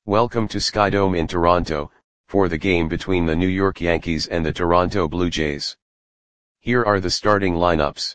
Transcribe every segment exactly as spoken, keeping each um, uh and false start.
Welcome to Skydome in Toronto, for the game between the New York Yankees and the Toronto Blue Jays. Here are the starting lineups.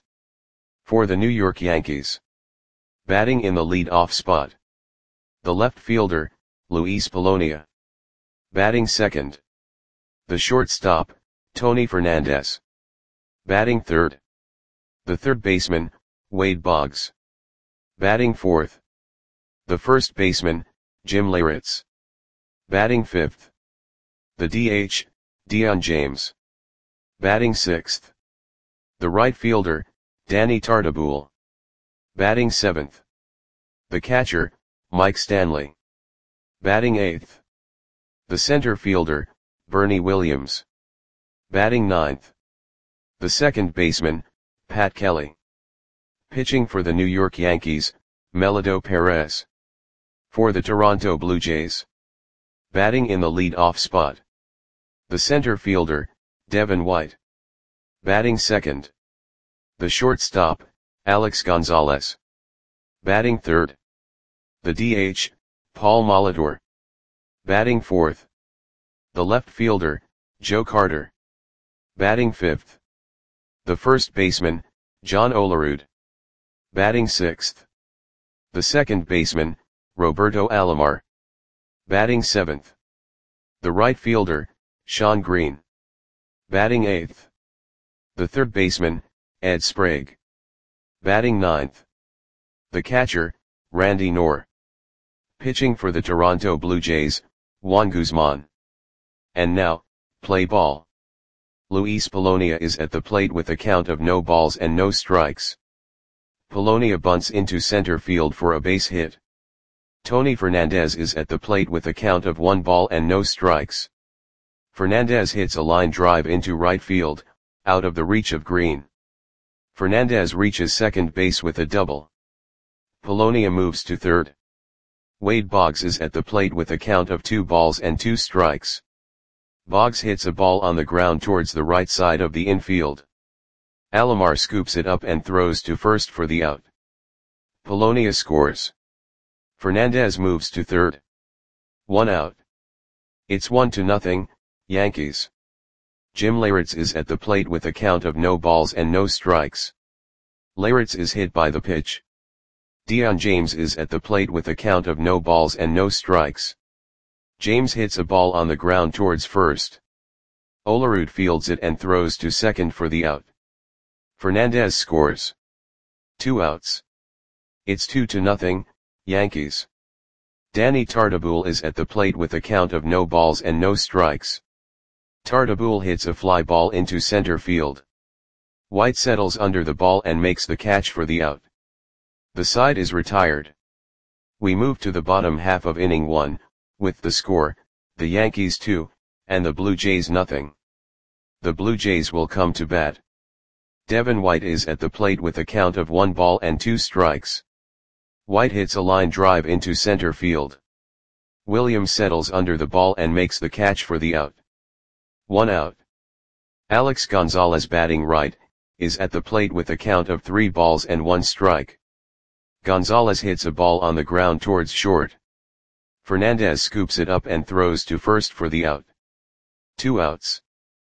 For the New York Yankees. Batting in the lead-off spot. The left fielder, Luis Polonia. Batting second. The shortstop, Tony Fernandez. Batting third. The third baseman, Wade Boggs. Batting fourth. The first baseman, Jim Leyritz. Batting fifth. The D H, Dion James. Batting sixth. The right fielder, Danny Tartabull. Batting seventh. The catcher, Mike Stanley. Batting eighth. The center fielder, Bernie Williams. Batting ninth. The second baseman, Pat Kelly. Pitching for the New York Yankees, Melido Perez. For the Toronto Blue Jays. Batting in the lead-off spot. The center fielder, Devin White. Batting second. The shortstop, Alex Gonzalez. Batting third. The D H, Paul Molitor. Batting fourth. The left fielder, Joe Carter. Batting fifth. The first baseman, John Olerud. Batting sixth. The second baseman, Roberto Alomar. Batting seventh. The right fielder, Sean Green. Batting eighth. The third baseman, Ed Sprague. Batting ninth. The catcher, Randy Knorr. Pitching for the Toronto Blue Jays, Juan Guzman. And now, play ball. Luis Polonia is at the plate with a count of no balls and no strikes. Polonia bunts into center field for a base hit. Tony Fernandez is at the plate with a count of one ball and no strikes. Fernandez hits a line drive into right field, out of the reach of Green. Fernandez reaches second base with a double. Polonia moves to third. Wade Boggs is at the plate with a count of two balls and two strikes. Boggs hits a ball on the ground towards the right side of the infield. Alomar scoops it up and throws to first for the out. Polonia scores. Fernandez moves to third. One out. It's one to nothing, Yankees. Jim Leyritz is at the plate with a count of no balls and no strikes. Leyritz is hit by the pitch. Dion James is at the plate with a count of no balls and no strikes. James hits a ball on the ground towards first. Olerud fields it and throws to second for the out. Fernandez scores. Two outs. It's two to nothing, Yankees. Danny Tartabull is at the plate with a count of no balls and no strikes. Tartabull hits a fly ball into center field. White settles under the ball and makes the catch for the out. The side is retired. We move to the bottom half of inning one, with the score, the Yankees two, and the Blue Jays nothing. The Blue Jays will come to bat. Devin White is at the plate with a count of one ball and two strikes. White hits a line drive into center field. Williams settles under the ball and makes the catch for the out. One out. Alex Gonzalez, batting right, is at the plate with a count of three balls and one strike. Gonzalez hits a ball on the ground towards short. Fernandez scoops it up and throws to first for the out. Two outs.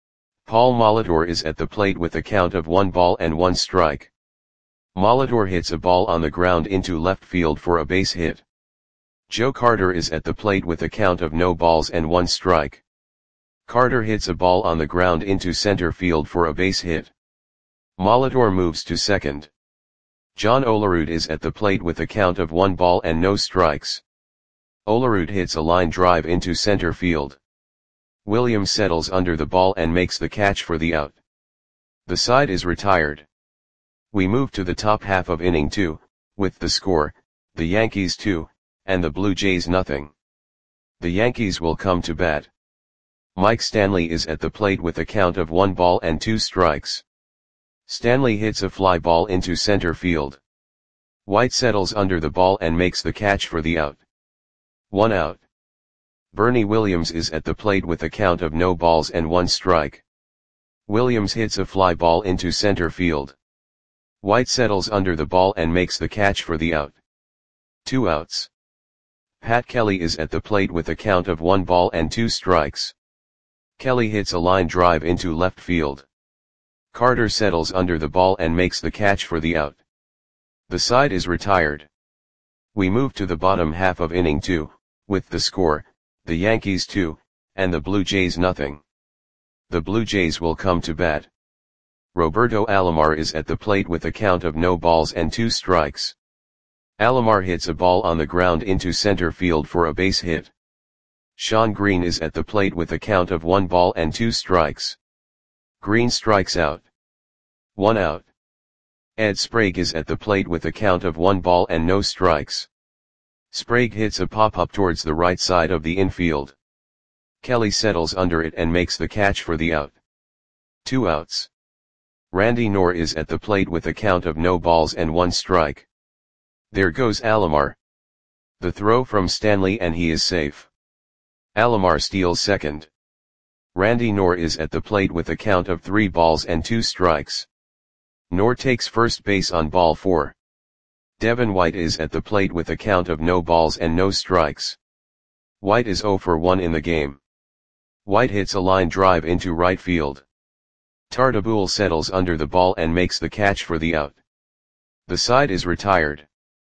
Paul Molitor is at the plate with a count of one ball and one strike. Molitor hits a ball on the ground into left field for a base hit. Joe Carter is at the plate with a count of no balls and one strike. Carter hits a ball on the ground into center field for a base hit. Molitor moves to second. John Olerud is at the plate with a count of one ball and no strikes. Olerud hits a line drive into center field. Williams settles under the ball and makes the catch for the out. The side is retired. We move to the top half of inning two, with the score, the Yankees two, and the Blue Jays nothing. The Yankees will come to bat. Mike Stanley is at the plate with a count of one ball and two strikes. Stanley hits a fly ball into center field. White settles under the ball and makes the catch for the out. One out. Bernie Williams is at the plate with a count of no balls and one strike. Williams hits a fly ball into center field. White settles under the ball and makes the catch for the out. Two outs. Pat Kelly is at the plate with a count of one ball and two strikes. Kelly hits a line drive into left field. Carter settles under the ball and makes the catch for the out. The side is retired. We move to the bottom half of inning two, with the score, the Yankees two, and the Blue Jays nothing. The Blue Jays will come to bat. Roberto Alomar is at the plate with a count of no balls and two strikes. Alomar hits a ball on the ground into center field for a base hit. Sean Green is at the plate with a count of one ball and two strikes. Green strikes out. One out. Ed Sprague is at the plate with a count of one ball and no strikes. Sprague hits a pop-up towards the right side of the infield. Kelly settles under it and makes the catch for the out. Two outs. Randy Knorr is at the plate with a count of no balls and one strike. There goes Alomar. The throw from Stanley and he is safe. Alomar steals second. Randy Knorr is at the plate with a count of three balls and two strikes. Knorr takes first base on ball four. Devin White is at the plate with a count of no balls and no strikes. White is oh for one in the game. White hits a line drive into right field. Tartabull settles under the ball and makes the catch for the out. The side is retired.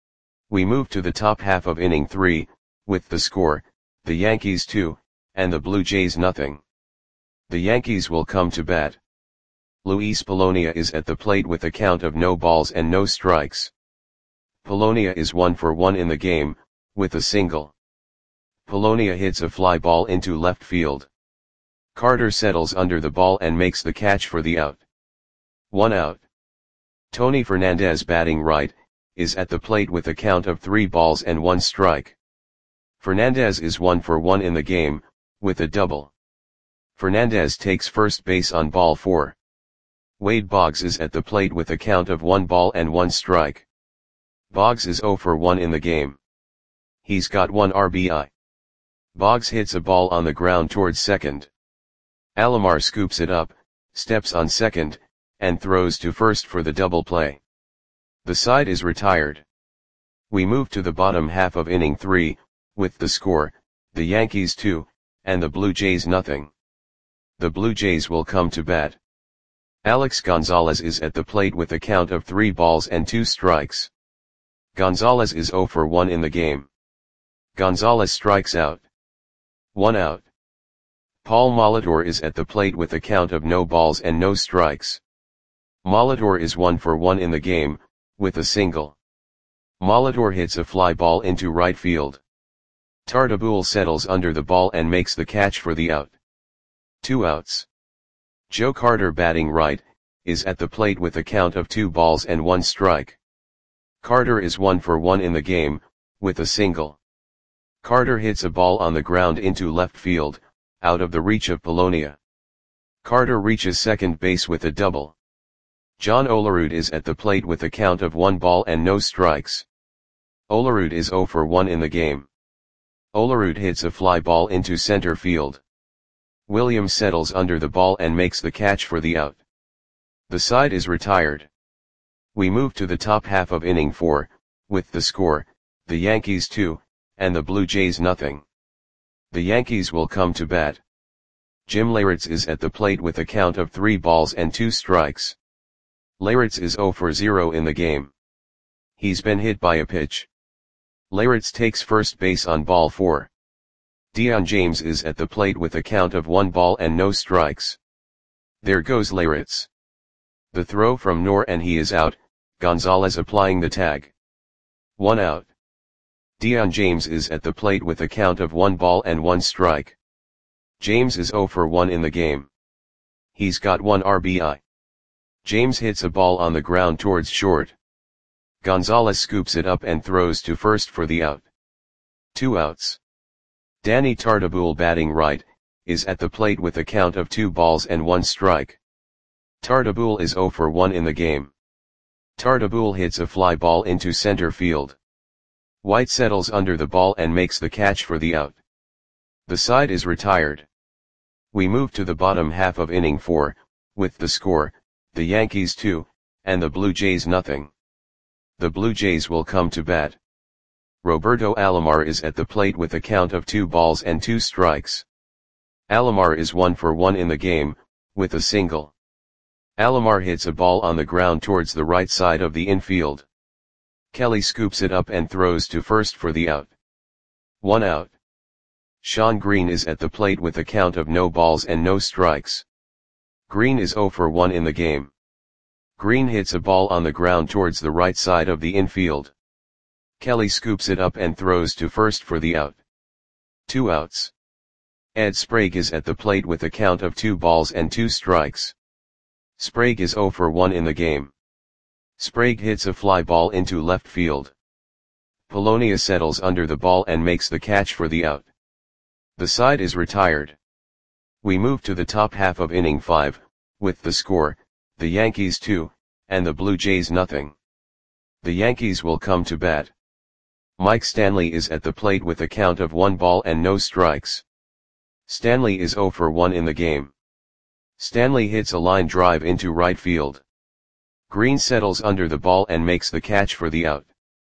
We move to the top half of inning three, with the score, the Yankees two, and the Blue Jays nothing. The Yankees will come to bat. Luis Polonia is at the plate with a count of no balls and no strikes. Polonia is one for one in the game, with a single. Polonia hits a fly ball into left field. Carter settles under the ball and makes the catch for the out. One out. Tony Fernandez, batting right, is at the plate with a count of three balls and one strike. Fernandez is one for one in the game, with a double. Fernandez takes first base on ball four. Wade Boggs is at the plate with a count of one ball and one strike. Boggs is oh for one in the game. He's got one R B I. Boggs hits a ball on the ground towards second. Alomar scoops it up, steps on second, and throws to first for the double play. The side is retired. We move to the bottom half of inning three, with the score, the Yankees two, and the Blue Jays nothing. The Blue Jays will come to bat. Alex Gonzalez is at the plate with a count of three balls and two strikes. Gonzalez is oh for one in the game. Gonzalez strikes out. One out. Paul Molitor is at the plate with a count of no balls and no strikes. Molitor is one for one in the game, with a single. Molitor hits a fly ball into right field. Tartabull settles under the ball and makes the catch for the out. Two outs. Joe Carter, batting right, is at the plate with a count of two balls and one strike. Carter is one for one in the game, with a single. Carter hits a ball on the ground into left field, out of the reach of Polonia. Carter reaches second base with a double. John Olerud is at the plate with a count of one ball and no strikes. Olerud is oh for one in the game. Olerud hits a fly ball into center field. Williams settles under the ball and makes the catch for the out. The side is retired. We move to the top half of inning four, with the score, the Yankees two, and the Blue Jays nothing. The Yankees will come to bat. Jim Leyritz is at the plate with a count of three balls and two strikes. Leyritz is oh for zero in the game. He's been hit by a pitch. Leyritz takes first base on ball four. Dion James is at the plate with a count of one ball and no strikes. There goes Leyritz. The throw from Knorr and he is out, Gonzalez applying the tag. One out. Dion James is at the plate with a count of one ball and one strike. James is oh for one in the game. He's got one R B I. James hits a ball on the ground towards short. Gonzalez scoops it up and throws to first for the out. Two outs. Danny Tartabull, batting right, is at the plate with a count of two balls and one strike. Tartabull is oh for one in the game. Tartabull hits a fly ball into center field. White settles under the ball and makes the catch for the out. The side is retired. We move to the bottom half of inning four, with the score, the Yankees two, and the Blue Jays nothing. The Blue Jays will come to bat. Roberto Alomar is at the plate with a count of two balls and two strikes. Alomar is one for one in the game, with a single. Alomar hits a ball on the ground towards the right side of the infield. Kelly scoops it up and throws to first for the out. One out. Shawn Green is at the plate with a count of no balls and no strikes. Green is zero for one in the game. Green hits a ball on the ground towards the right side of the infield. Kelly scoops it up and throws to first for the out. Two outs. Ed Sprague is at the plate with a count of two balls and two strikes. Sprague is zero for one in the game. Sprague hits a fly ball into left field. Polonia settles under the ball and makes the catch for the out. The side is retired. We move to the top half of inning five, with the score, the Yankees two, and the Blue Jays nothing. The Yankees will come to bat. Mike Stanley is at the plate with a count of one ball and no strikes. Stanley is zero for one in the game. Stanley hits a line drive into right field. Green settles under the ball and makes the catch for the out.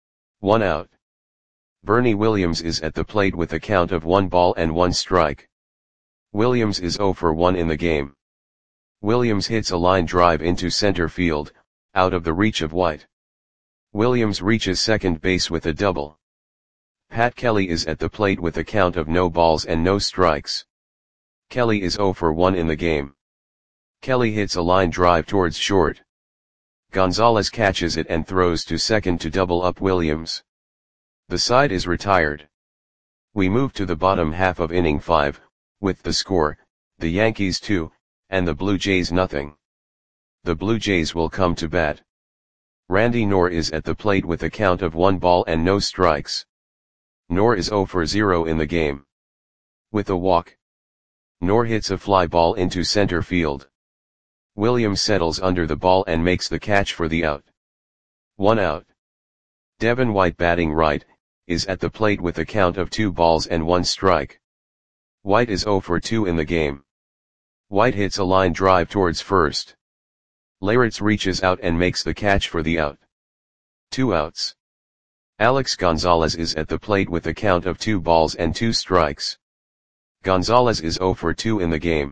One out. Bernie Williams is at the plate with a count of one ball and one strike. Williams is zero for one in the game. Williams hits a line drive into center field, out of the reach of White. Williams reaches second base with a double. Pat Kelly is at the plate with a count of no balls and no strikes. Kelly is zero for one in the game. Kelly hits a line drive towards short. Gonzalez catches it and throws to second to double up Williams. The side is retired. We move to the bottom half of inning five, with the score, the Yankees two, and the Blue Jays nothing. The Blue Jays will come to bat. Randy Knorr is at the plate with a count of one ball and no strikes. Knorr is zero for zero in the game. With a walk. Knorr hits a fly ball into center field. Williams settles under the ball and makes the catch for the out. One out. Devin White, batting right, is at the plate with a count of two balls and one strike. White is zero for two in the game. White hits a line drive towards first. Leyritz reaches out and makes the catch for the out. Two outs. Alex Gonzalez is at the plate with a count of two balls and two strikes. Gonzalez is zero for two in the game.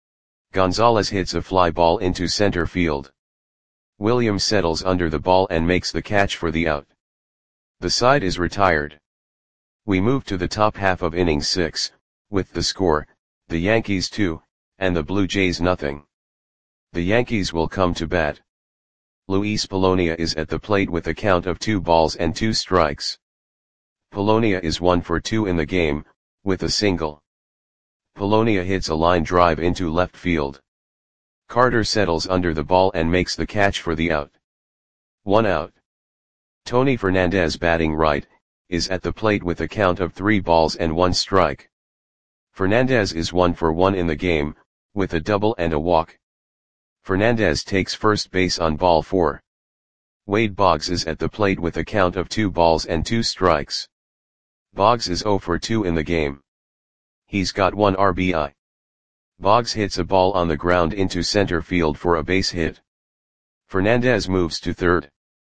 Gonzalez hits a fly ball into center field. Williams settles under the ball and makes the catch for the out. The side is retired. We move to the top half of inning six, with the score, the Yankees two, and the Blue Jays nothing. The Yankees will come to bat. Luis Polonia is at the plate with a count of two balls and two strikes. Polonia is one for two in the game, with a single. Polonia hits a line drive into left field. Carter settles under the ball and makes the catch for the out. One out. Tony Fernandez, batting right, is at the plate with a count of three balls and one strike. Fernandez is one for one in the game, with a double and a walk. Fernandez takes first base on ball four. Wade Boggs is at the plate with a count of two balls and two strikes. Boggs is zero for two in the game. He's got one R B I. Boggs hits a ball on the ground into center field for a base hit. Fernandez moves to third.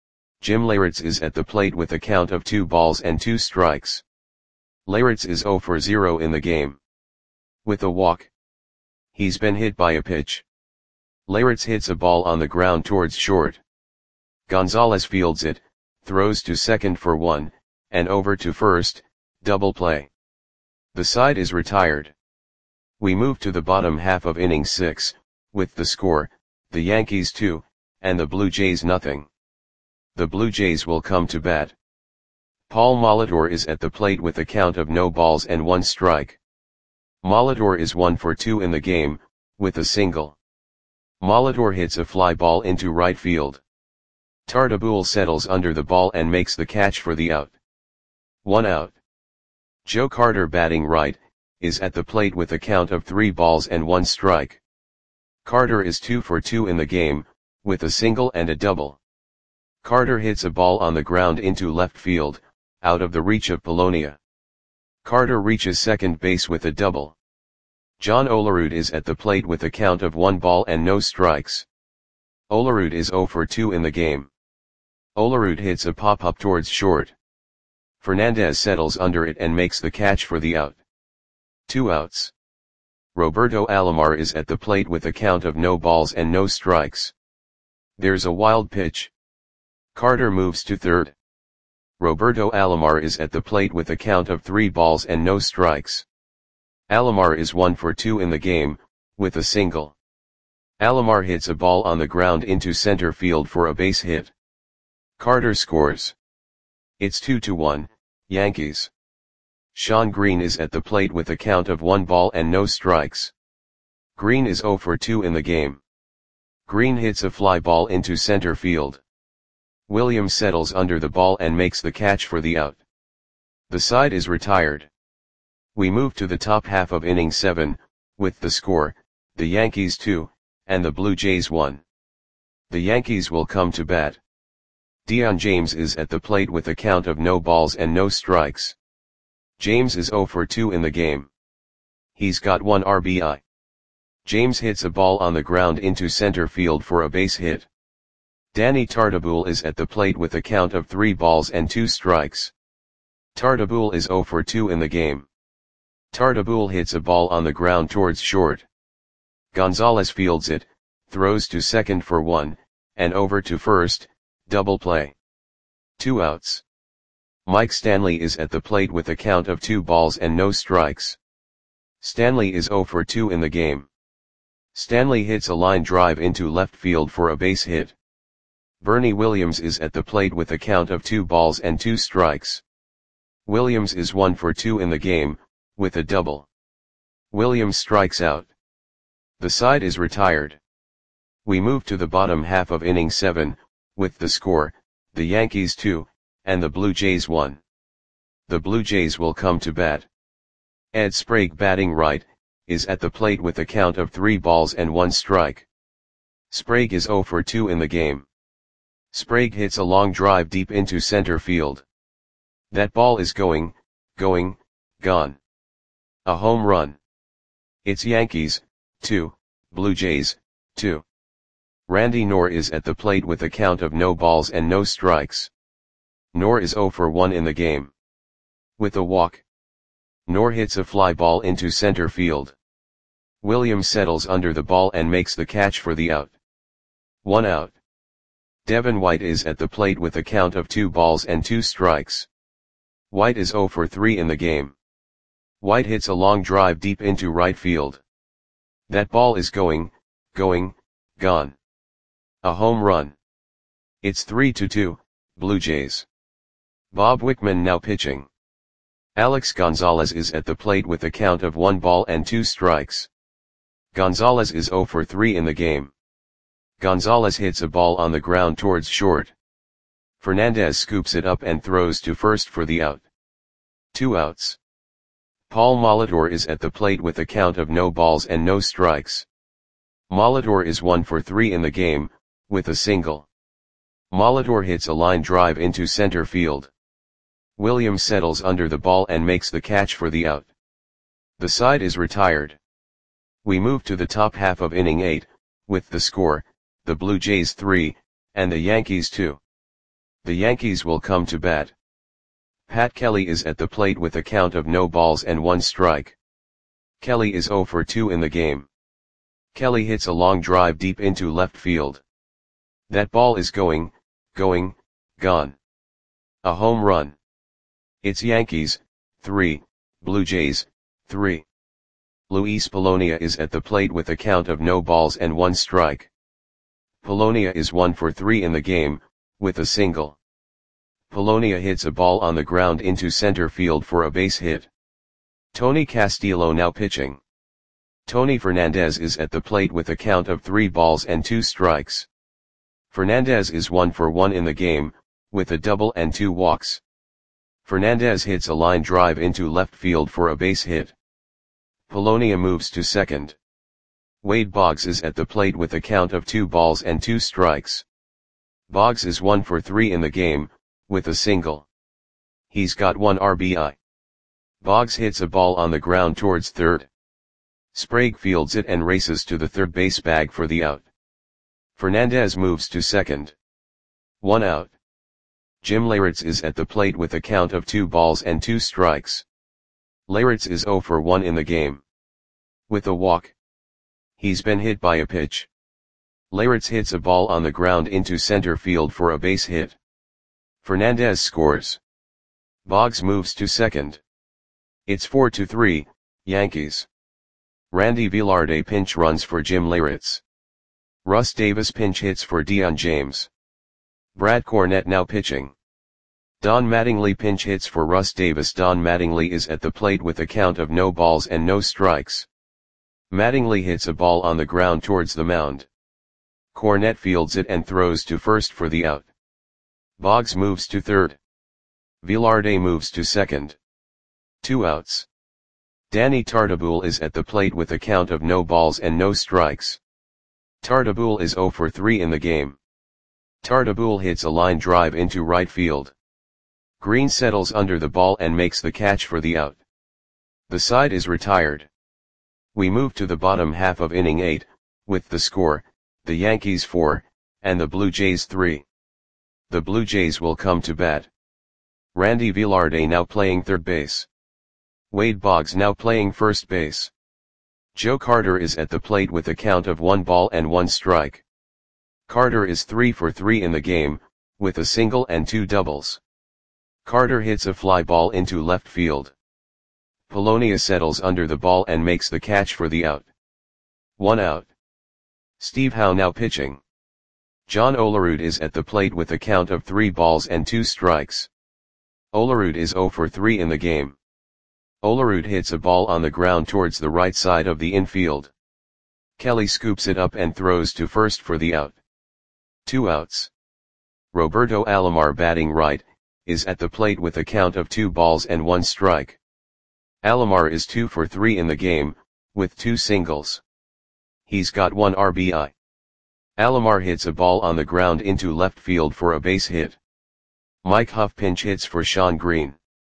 Jim Leyritz is at the plate with a count of two balls and two strikes. Leyritz is zero for zero in the game. With a walk. He's been hit by a pitch. Leyritz hits a ball on the ground towards short. Gonzalez fields it, throws to second for one, and over to first, double play. The side is retired. We move to the bottom half of inning six, with the score, the Yankees two, and the Blue Jays nothing. The Blue Jays will come to bat. Paul Molitor is at the plate with a count of no balls and one strike. Molitor is one for two in the game, with a single. Molitor hits a fly ball into right field. Tartabull settles under the ball and makes the catch for the out. One out. Joe Carter, batting right, is at the plate with a count of three balls and one strike. Carter is two for two in the game, with a single and a double. Carter hits a ball on the ground into left field, out of the reach of Polonia. Carter reaches second base with a double. John Olerud is at the plate with a count of one ball and no strikes. Olerud is zero for two in the game. Olerud hits a pop-up towards short. Fernandez settles under it and makes the catch for the out. Two outs. Roberto Alomar is at the plate with a count of no balls and no strikes. There's a wild pitch. Carter moves to third. Roberto Alomar is at the plate with a count of three balls and no strikes. Alomar is one for two in the game, with a single. Alomar hits a ball on the ground into center field for a base hit. Carter scores. It's two to one, Yankees. Shawn Green is at the plate with a count of one ball and no strikes. Green is zero for two in the game. Green hits a fly ball into center field. Williams settles under the ball and makes the catch for the out. The side is retired. We move to the top half of inning seven, with the score, the Yankees two, and the Blue Jays one. The Yankees will come to bat. Dion James is at the plate with a count of no balls and no strikes. James is zero for two in the game. He's got one R B I. James hits a ball on the ground into center field for a base hit. Danny Tartabull is at the plate with a count of three balls and two strikes. Tartabull is zero for two in the game. Tartabull hits a ball on the ground towards short. Gonzalez fields it, throws to second for one, and over to first, double play. Two outs. Mike Stanley is at the plate with a count of two balls and no strikes. Stanley is zero for two in the game. Stanley hits a line drive into left field for a base hit. Bernie Williams is at the plate with a count of two balls and two strikes. Williams is one for two in the game, with a double. Williams strikes out. The side is retired. We move to the bottom half of inning seven, with the score, the Yankees two, and the Blue Jays one. The Blue Jays will come to bat. Ed Sprague, batting right, is at the plate with a count of three balls and one strike. Sprague is zero for two in the game. Sprague hits a long drive deep into center field. That ball is going, going, gone. A home run. It's Yankees, two, Blue Jays, two. Randy Knorr is at the plate with a count of no balls and no strikes. Knorr is zero for one in the game. With a walk. Knorr hits a fly ball into center field. Williams settles under the ball and makes the catch for the out. One out. Devin White is at the plate with a count of two balls and two strikes. White is zero for three in the game. White hits a long drive deep into right field. That ball is going, going, gone. A home run. It's three to two, Blue Jays. Bob Wickman now pitching. Alex Gonzalez is at the plate with a count of one ball and two strikes. Gonzalez is zero for three in the game. Gonzalez hits a ball on the ground towards short. Fernandez scoops it up and throws to first for the out. Two outs. Paul Molitor is at the plate with a count of no balls and no strikes. Molitor is one for three in the game, with a single. Molitor hits a line drive into center field. Williams settles under the ball and makes the catch for the out. The side is retired. We move to the top half of inning eight, with the score, the Blue Jays three, and the Yankees two. The Yankees will come to bat. Pat Kelly is at the plate with a count of no balls and one strike. Kelly is zero for two in the game. Kelly hits a long drive deep into left field. That ball is going, going, gone. A home run. It's Yankees, three, Blue Jays, three. Luis Polonia is at the plate with a count of no balls and one strike. Polonia is one for three in the game, with a single. Polonia hits a ball on the ground into center field for a base hit. Tony Castillo now pitching. Tony Fernandez is at the plate with a count of three balls and two strikes. Fernandez is one for one in the game, with a double and two walks. Fernandez hits a line drive into left field for a base hit. Polonia moves to second. Wade Boggs is at the plate with a count of two balls and two strikes. Boggs is one for three in the game, with a single. He's got one R B I. Boggs hits a ball on the ground towards third. Sprague fields it and races to the third base bag for the out. Fernandez moves to second. One out. Jim Leyritz is at the plate with a count of two balls and two strikes. Leyritz is zero for one in the game. With a walk. He's been hit by a pitch. Leyritz hits a ball on the ground into center field for a base hit. Fernandez scores. Boggs moves to second. It's four to three, Yankees. Randy Velarde pinch runs for Jim Leyritz. Russ Davis pinch hits for Dion James. Brad Cornett now pitching. Don Mattingly pinch hits for Russ Davis. Don Mattingly is at the plate with a count of no balls and no strikes. Mattingly hits a ball on the ground towards the mound. Cornett fields it and throws to first for the out. Boggs moves to third. Velarde moves to second. Two outs. Danny Tartabull is at the plate with a count of no balls and no strikes. Tartabull is zero for three in the game. Tartabull hits a line drive into right field. Green settles under the ball and makes the catch for the out. The side is retired. We move to the bottom half of inning eight, with the score, the Yankees four, and the Blue Jays three. The Blue Jays will come to bat. Randy Velarde now playing third base. Wade Boggs now playing first base. Joe Carter is at the plate with a count of one ball and one strike. Carter is three for three in the game, with a single and two doubles. Carter hits a fly ball into left field. Polonia settles under the ball and makes the catch for the out. One out. Steve Howe now pitching. John Olerud is at the plate with a count of three balls and two strikes. Olerud is zero for three in the game. Olerud hits a ball on the ground towards the right side of the infield. Kelly scoops it up and throws to first for the out. Two outs. Roberto Alomar batting right, is at the plate with a count of two balls and one strike. Alomar is two for three in the game, with two singles. He's got one R B I. Alomar hits a ball on the ground into left field for a base hit. Mike Huff pinch hits for Sean Green.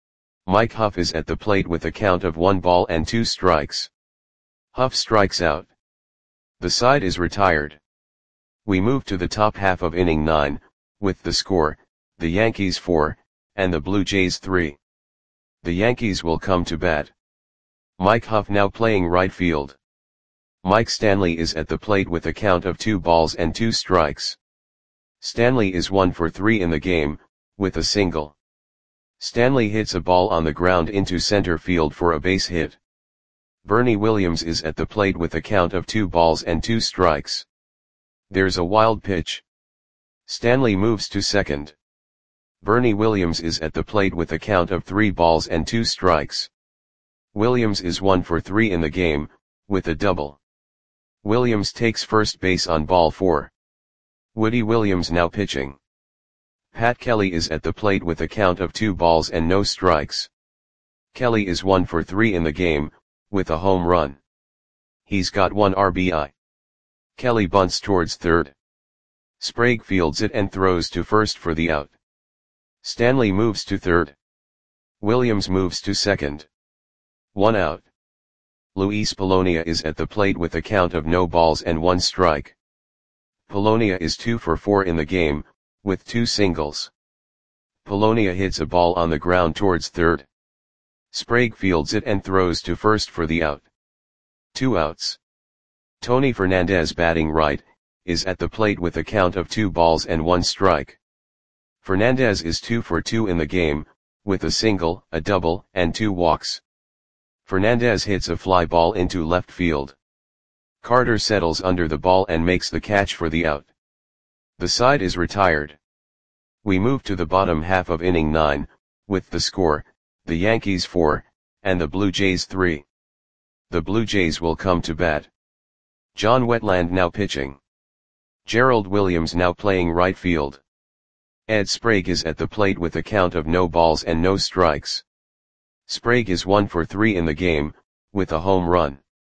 Mike Huff is at the plate with a count of one ball and two strikes. Huff strikes out. The side is retired. We move to the top half of inning nine, with the score, the Yankees four, and the Blue Jays three. The Yankees will come to bat. Mike Huff now playing right field. Mike Stanley is at the plate with a count of two balls and two strikes. Stanley is one for three in the game, with a single. Stanley hits a ball on the ground into center field for a base hit. Bernie Williams is at the plate with a count of two balls and two strikes. There's a wild pitch. Stanley moves to second. Bernie Williams is at the plate with a count of three balls and two strikes. Williams is one for three in the game, with a double. Williams takes first base on ball four. Woody Williams now pitching. Pat Kelly is at the plate with a count of two balls and no strikes. Kelly is one for three in the game, with a home run. He's got one R B I. Kelly bunts towards third. Sprague fields it and throws to first for the out. Stanley moves to third. Williams moves to second. One out. Luis Polonia is at the plate with a count of no balls and one strike. Polonia is two for four in the game, with two singles. Polonia hits a ball on the ground towards third. Sprague fields it and throws to first for the out. Two outs. Tony Fernandez batting right, is at the plate with a count of two balls and one strike. Fernandez is two for two in the game, with a single, a double, and two walks. Fernandez hits a fly ball into left field. Carter settles under the ball and makes the catch for the out. The side is retired. We move to the bottom half of inning nine, with the score, the Yankees four, and the Blue Jays three. The Blue Jays will come to bat. John Wetland now pitching. Gerald Williams now playing right field. Ed Sprague is at the plate with a count of no balls and no strikes. Sprague is one for three in the game, with a home run.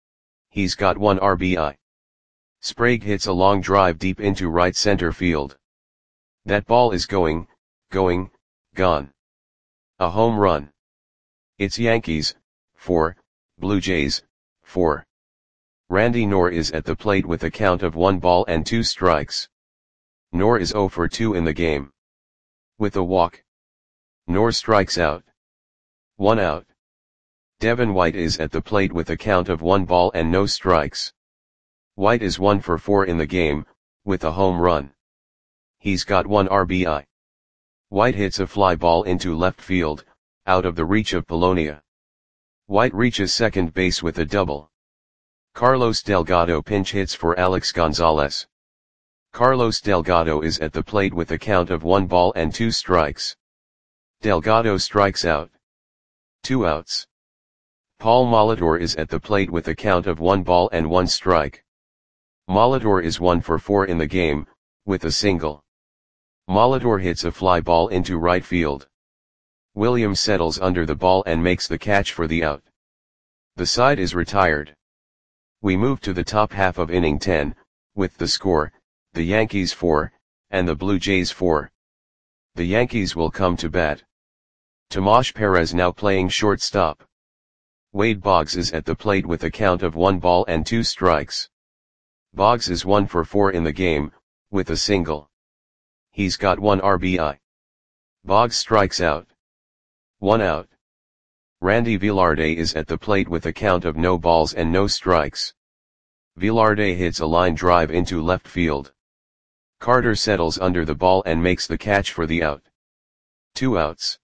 He's got one R B I. Sprague hits a long drive deep into right center field. That ball is going, going, gone. A home run. It's Yankees, four, Blue Jays, four. Randy Knorr is at the plate with a count of one ball and two strikes. Knorr is zero for two in the game. with a walk. Noor strikes out. One out. Devin White is at the plate with a count of one ball and no strikes. White is one for four in the game, with a home run. He's got one R B I. White hits a fly ball into left field, out of the reach of Polonia. White reaches second base with a double. Carlos Delgado pinch hits for Alex Gonzalez. Carlos Delgado is at the plate with a count of one ball and two strikes. Delgado strikes out. Two outs. Paul Molitor is at the plate with a count of one ball and one strike. Molitor is one for four in the game, with a single. Molitor hits a fly ball into right field. Williams settles under the ball and makes the catch for the out. The side is retired. We move to the top half of inning ten, with the score, the Yankees four, and the Blue Jays four. The Yankees will come to bat. Tomas Perez now playing shortstop. Wade Boggs is at the plate with a count of one ball and two strikes. Boggs is one for four in the game, with a single. He's got one R B I. Boggs strikes out. One out. Randy Velarde is at the plate with a count of no balls and no strikes. Velarde hits a line drive into left field. Carter settles under the ball and makes the catch for the out. Two outs.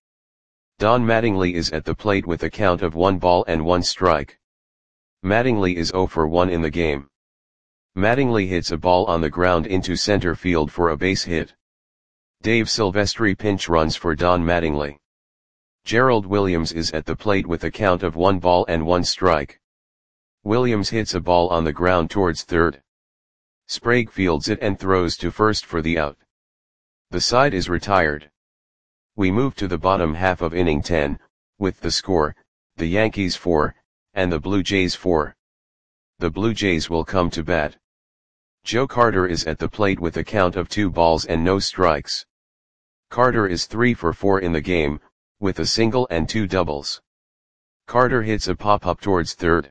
Don Mattingly is at the plate with a count of one ball and one strike. Mattingly is zero for one in the game. Mattingly hits a ball on the ground into center field for a base hit. Dave Silvestri pinch runs for Don Mattingly. Gerald Williams is at the plate with a count of one ball and one strike. Williams hits a ball on the ground towards third. Sprague fields it and throws to first for the out. The side is retired. We move to the bottom half of inning ten, with the score, the Yankees four, and the Blue Jays four. The Blue Jays will come to bat. Joe Carter is at the plate with a count of two balls and no strikes. Carter is three for four in the game, with a single and two doubles. Carter hits a pop-up towards third.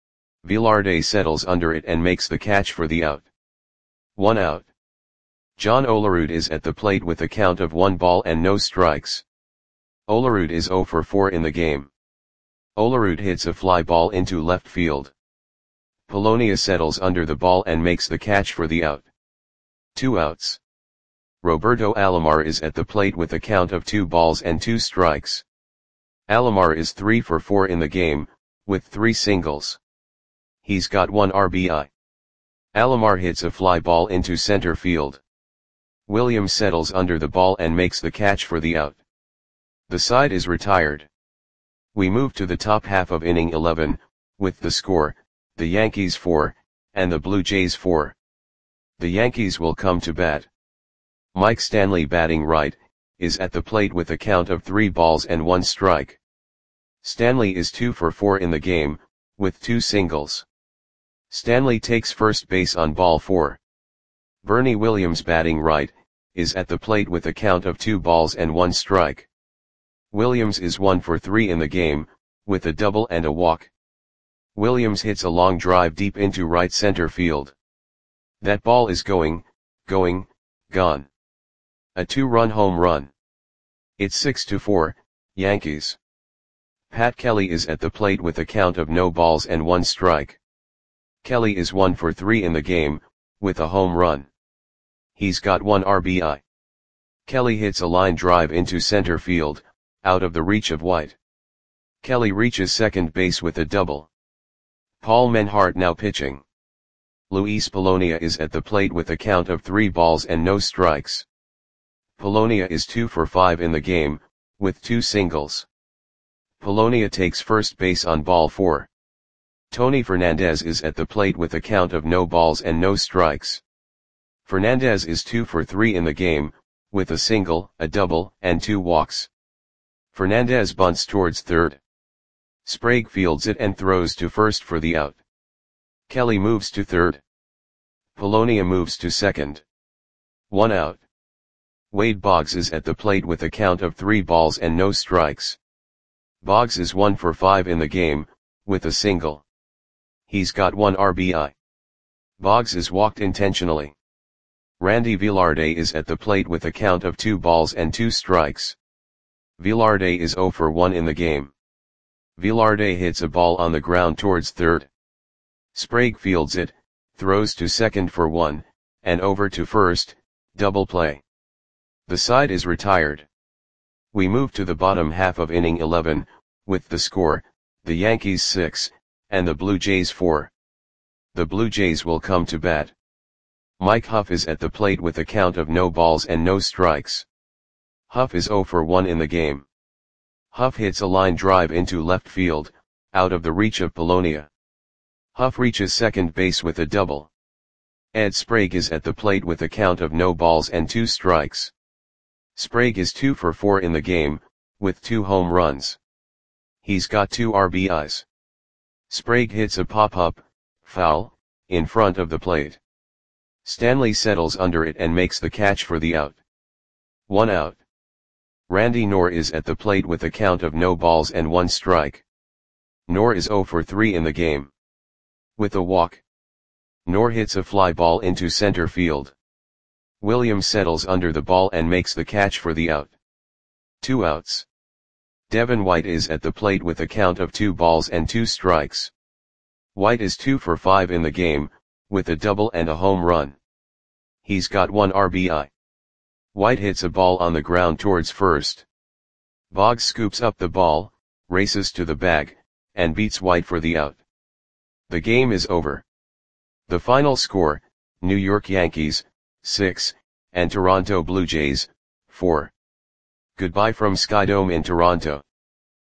Velarde settles under it and makes the catch for the out. One out. John Olerud is at the plate with a count of one ball and no strikes. Olerud is zero for four in the game. Olerud hits a fly ball into left field. Polonia settles under the ball and makes the catch for the out. Two outs. Roberto Alomar is at the plate with a count of two balls and two strikes. Alomar is three for four in the game, with three singles. He's got one R B I. Alomar hits a fly ball into center field. Williams settles under the ball and makes the catch for the out. The side is retired. We move to the top half of inning eleven, with the score, the Yankees four, and the Blue Jays four. The Yankees will come to bat. Mike Stanley batting right, is at the plate with a count of three balls and one strike. Stanley is two for four in the game, with two singles. Stanley takes first base on ball four. Bernie Williams batting right, is at the plate with a count of two balls and one strike. Williams is one for three in the game, with a double and a walk. Williams hits a long drive deep into right center field. That ball is going, going, gone. A two-run home run. It's six to four, Yankees. Pat Kelly is at the plate with a count of no balls and one strike. Kelly is one for three in the game, with a home run. He's got one R B I. Kelly hits a line drive into center field, out of the reach of White. Kelly reaches second base with a double. Paul Menhart now pitching. Luis Polonia is at the plate with a count of three balls and no strikes. Polonia is two for five in the game, with two singles. Polonia takes first base on ball four. Tony Fernandez is at the plate with a count of no balls and no strikes. Fernandez is two for three in the game, with a single, a double, and two walks. Fernandez bunts towards third. Sprague fields it and throws to first for the out. Kelly moves to third. Polonia moves to second. One out. Wade Boggs is at the plate with a count of three balls and no strikes. Boggs is one for five in the game, with a single. He's got one R B I. Boggs is walked intentionally. Randy Velarde is at the plate with a count of two balls and two strikes. Velarde is zero for one in the game. Velarde hits a ball on the ground towards third. Sprague fields it, throws to second for one, and over to first, double play. The side is retired. We move to the bottom half of inning eleven, with the score, the Yankees six, and the Blue Jays four. The Blue Jays will come to bat. Mike Huff is at the plate with a count of no balls and no strikes. Huff is zero for one in the game. Huff hits a line drive into left field, out of the reach of Polonia. Huff reaches second base with a double. Ed Sprague is at the plate with a count of no balls and two strikes. Sprague is two for four in the game, with two home runs. He's got two R B Is. Sprague hits a pop-up, foul, in front of the plate. Stanley settles under it and makes the catch for the out. One out. Randy Knorr is at the plate with a count of no balls and one strike. Knorr is zero for three in the game. With a walk. Knorr hits a fly ball into center field. Williams settles under the ball and makes the catch for the out. Two outs. Devin White is at the plate with a count of two balls and two strikes. White is two for five in the game, with a double and a home run. He's got one R B I. White hits a ball on the ground towards first. Boggs scoops up the ball, races to the bag, and beats White for the out. The game is over. The final score, New York Yankees, six, and Toronto Blue Jays, four. Goodbye from Skydome in Toronto.